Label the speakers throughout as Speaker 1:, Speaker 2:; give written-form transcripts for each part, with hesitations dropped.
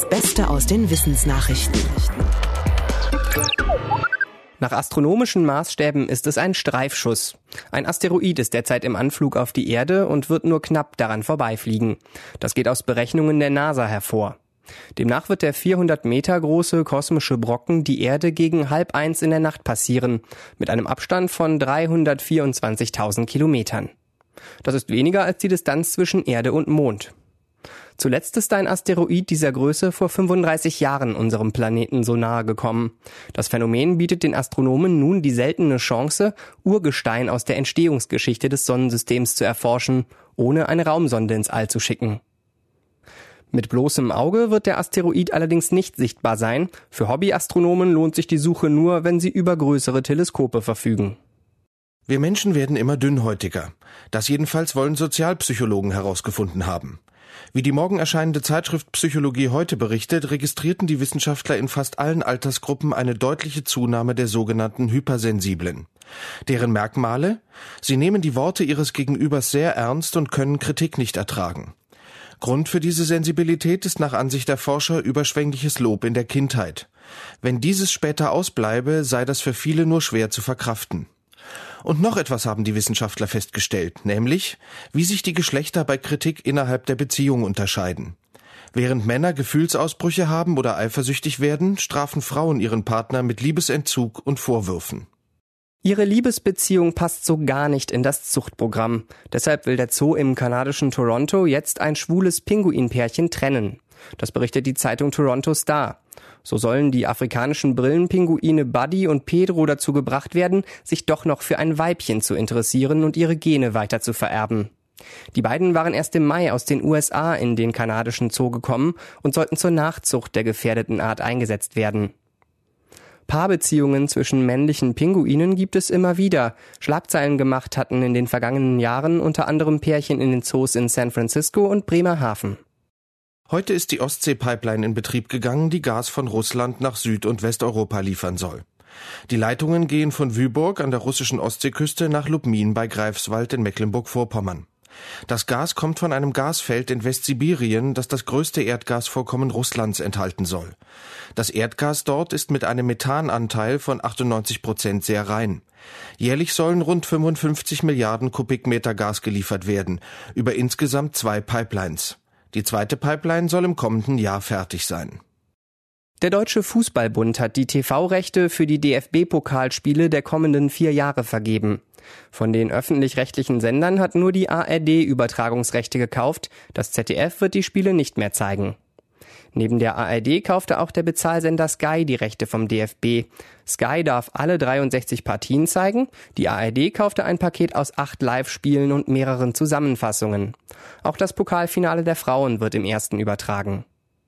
Speaker 1: Das Beste aus den Wissensnachrichten.
Speaker 2: Nach astronomischen Maßstäben ist es ein Streifschuss. Ein Asteroid ist derzeit im Anflug auf die Erde und wird nur knapp daran vorbeifliegen. Das geht aus Berechnungen der NASA hervor. Demnach wird der 400 Meter große kosmische Brocken die Erde gegen 12:30 in der Nacht passieren, mit einem Abstand von 324.000 Kilometern. Das ist weniger als die Distanz zwischen Erde und Mond. Zuletzt ist ein Asteroid dieser Größe vor 35 Jahren unserem Planeten so nahe gekommen. Das Phänomen bietet den Astronomen nun die seltene Chance, Urgestein aus der Entstehungsgeschichte des Sonnensystems zu erforschen, ohne eine Raumsonde ins All zu schicken. Mit bloßem Auge wird der Asteroid allerdings nicht sichtbar sein. Für Hobbyastronomen lohnt sich die Suche nur, wenn sie über größere Teleskope verfügen.
Speaker 3: Wir Menschen werden immer dünnhäutiger. Das jedenfalls wollen Sozialpsychologen herausgefunden haben. Wie die morgen erscheinende Zeitschrift Psychologie heute berichtet, registrierten die Wissenschaftler in fast allen Altersgruppen eine deutliche Zunahme der sogenannten Hypersensiblen. Deren Merkmale? Sie nehmen die Worte ihres Gegenübers sehr ernst und können Kritik nicht ertragen. Grund für diese Sensibilität ist nach Ansicht der Forscher überschwängliches Lob in der Kindheit. Wenn dieses später ausbleibe, sei das für viele nur schwer zu verkraften. Und noch etwas haben die Wissenschaftler festgestellt, nämlich, wie sich die Geschlechter bei Kritik innerhalb der Beziehung unterscheiden. Während Männer Gefühlsausbrüche haben oder eifersüchtig werden, strafen Frauen ihren Partner mit Liebesentzug und Vorwürfen.
Speaker 2: Ihre Liebesbeziehung passt so gar nicht in das Zuchtprogramm. Deshalb will der Zoo im kanadischen Toronto jetzt ein schwules Pinguinpärchen trennen. Das berichtet die Zeitung Toronto Star. So sollen die afrikanischen Brillenpinguine Buddy und Pedro dazu gebracht werden, sich doch noch für ein Weibchen zu interessieren und ihre Gene weiter zu vererben. Die beiden waren erst im Mai aus den USA in den kanadischen Zoo gekommen und sollten zur Nachzucht der gefährdeten Art eingesetzt werden. Paarbeziehungen zwischen männlichen Pinguinen gibt es immer wieder. Schlagzeilen gemacht hatten in den vergangenen Jahren unter anderem Pärchen in den Zoos in San Francisco und Bremerhaven.
Speaker 3: Heute ist die Ostsee-Pipeline in Betrieb gegangen, die Gas von Russland nach Süd- und Westeuropa liefern soll. Die Leitungen gehen von Wyborg an der russischen Ostseeküste nach Lubmin bei Greifswald in Mecklenburg-Vorpommern. Das Gas kommt von einem Gasfeld in Westsibirien, das das größte Erdgasvorkommen Russlands enthalten soll. Das Erdgas dort ist mit einem Methananteil von 98% sehr rein. Jährlich sollen rund 55 Milliarden Kubikmeter Gas geliefert werden, über insgesamt 2 Pipelines. Die zweite Pipeline soll im kommenden Jahr fertig sein.
Speaker 2: Der Deutsche Fußballbund hat die TV-Rechte für die DFB-Pokalspiele der kommenden 4 Jahre vergeben. Von den öffentlich-rechtlichen Sendern hat nur die ARD Übertragungsrechte gekauft. Das ZDF wird die Spiele nicht mehr zeigen. Neben der ARD kaufte auch der Bezahlsender Sky die Rechte vom DFB. Sky darf alle 63 Partien zeigen. Die ARD kaufte ein Paket aus 8 Live-Spielen und mehreren Zusammenfassungen. Auch das Pokalfinale der Frauen wird im ersten übertragen.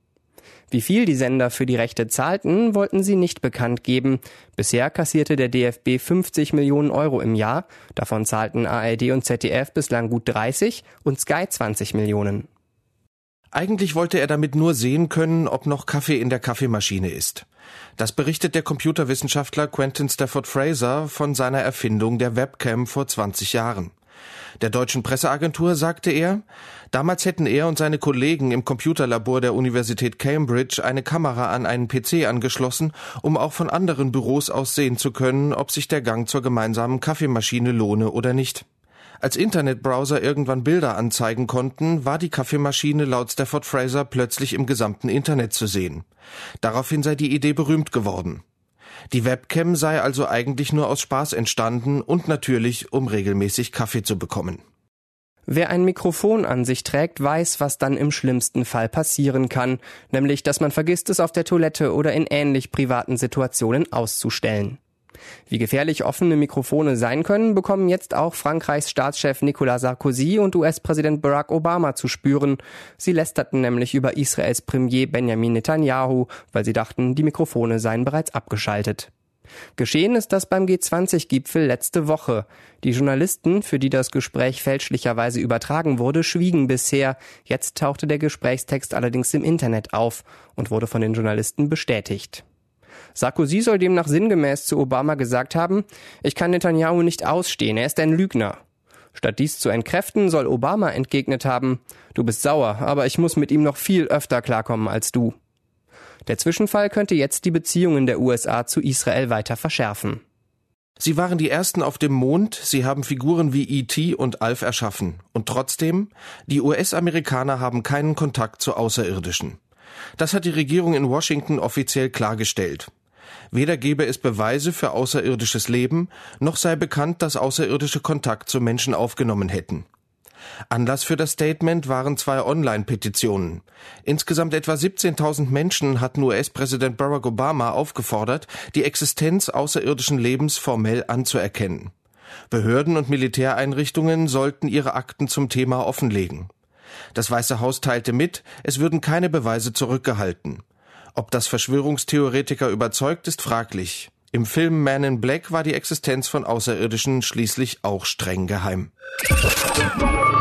Speaker 2: Wie viel die Sender für die Rechte zahlten, wollten sie nicht bekannt geben. Bisher kassierte der DFB 50 Millionen Euro im Jahr. Davon zahlten ARD und ZDF bislang gut 30 und Sky 20 Millionen.
Speaker 3: Eigentlich wollte er damit nur sehen können, ob noch Kaffee in der Kaffeemaschine ist. Das berichtet der Computerwissenschaftler Quentin Stafford Fraser von seiner Erfindung der Webcam vor 20 Jahren. Der deutschen Presseagentur sagte er, damals hätten er und seine Kollegen im Computerlabor der Universität Cambridge eine Kamera an einen PC angeschlossen, um auch von anderen Büros aus sehen zu können, ob sich der Gang zur gemeinsamen Kaffeemaschine lohne oder nicht. Als Internetbrowser irgendwann Bilder anzeigen konnten, war die Kaffeemaschine laut Stafford Fraser plötzlich im gesamten Internet zu sehen. Daraufhin sei die Idee berühmt geworden. Die Webcam sei also eigentlich nur aus Spaß entstanden und natürlich, um regelmäßig Kaffee zu bekommen.
Speaker 2: Wer ein Mikrofon an sich trägt, weiß, was dann im schlimmsten Fall passieren kann, nämlich, dass man vergisst, es auf der Toilette oder in ähnlich privaten Situationen auszustellen. Wie gefährlich offene Mikrofone sein können, bekommen jetzt auch Frankreichs Staatschef Nicolas Sarkozy und US-Präsident Barack Obama zu spüren. Sie lästerten nämlich über Israels Premier Benjamin Netanyahu, weil sie dachten, die Mikrofone seien bereits abgeschaltet. Geschehen ist das beim G20-Gipfel letzte Woche. Die Journalisten, für die das Gespräch fälschlicherweise übertragen wurde, schwiegen bisher. Jetzt tauchte der Gesprächstext allerdings im Internet auf und wurde von den Journalisten bestätigt. Sarkozy soll demnach sinngemäß zu Obama gesagt haben, ich kann Netanyahu nicht ausstehen, er ist ein Lügner. Statt dies zu entkräften, soll Obama entgegnet haben, du bist sauer, aber ich muss mit ihm noch viel öfter klarkommen als du. Der Zwischenfall könnte jetzt die Beziehungen der USA zu Israel weiter verschärfen.
Speaker 3: Sie waren die Ersten auf dem Mond, sie haben Figuren wie E.T. und Alf erschaffen. Und trotzdem, die US-Amerikaner haben keinen Kontakt zu Außerirdischen. Das hat die Regierung in Washington offiziell klargestellt. Weder gebe es Beweise für außerirdisches Leben, noch sei bekannt, dass Außerirdische Kontakt zu Menschen aufgenommen hätten. Anlass für das Statement waren 2 Online-Petitionen. Insgesamt etwa 17.000 Menschen hatten US-Präsident Barack Obama aufgefordert, die Existenz außerirdischen Lebens formell anzuerkennen. Behörden und Militäreinrichtungen sollten ihre Akten zum Thema offenlegen. Das Weiße Haus teilte mit, es würden keine Beweise zurückgehalten. Ob das Verschwörungstheoretiker überzeugt, ist fraglich. Im Film Man in Black war die Existenz von Außerirdischen schließlich auch streng geheim.